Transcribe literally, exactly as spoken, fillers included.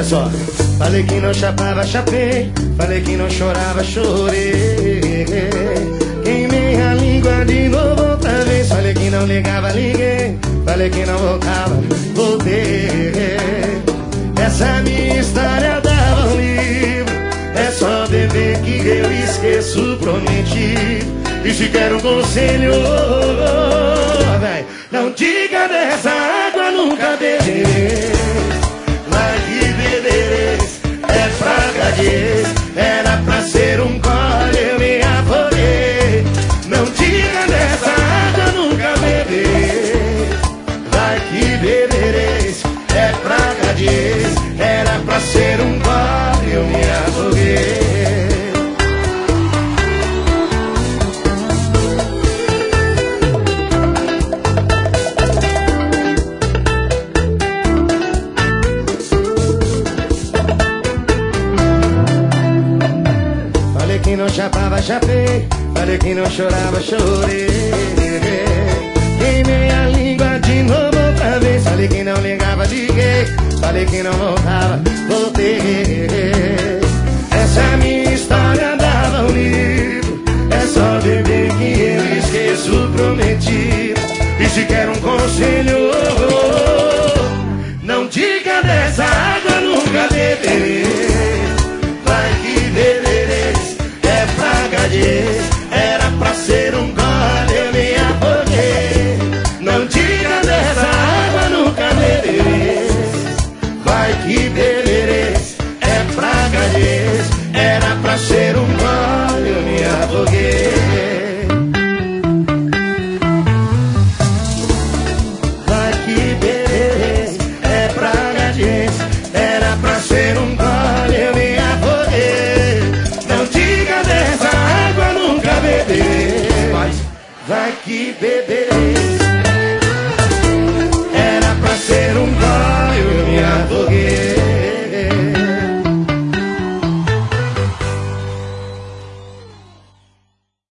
Olha só. Falei que não chapava, chapei. Falei que não chorava, chorei. Queimei a língua de novo outra vez. Falei que não ligava, liguei. Falei que não voltava, voltei. Essa minha história dava um livro. É só beber que eu esqueço, prometi. E se quer um conselho, véi, não diga dessa água, nunca beberei. Vai que bebereis, é fraca de ex. Era pra ser um gole, eu me afoguei. Não diga dessa água, nunca beberei. Vai que bebereis, é fraca de ex. Era pra ser um gole, eu me afoguei. Falei que não chapava, chapei. Falei que não chorava, chorei. Queimei a língua de novo outra vez. Falei que não ligava, liguei. Falei que não voltava, voltei. Essa minha história dava um livro. É só beber que eu esqueço, prometi. E se quer um conselho, não diga dessa água, nunca beberei. Vai que bebereis, é praga de ex. Era pra ser um gole, eu me afoguei. Não diga dessa água, nunca bebereis. Vai que bebereis, é praga de ex. Era pra ser um gole, eu me afoguei. Vai que bebereis, é praga de ex. Era pra ser um gole, eu me afoguei. Não diga dessa água, nunca beberei. Vai que bebereis.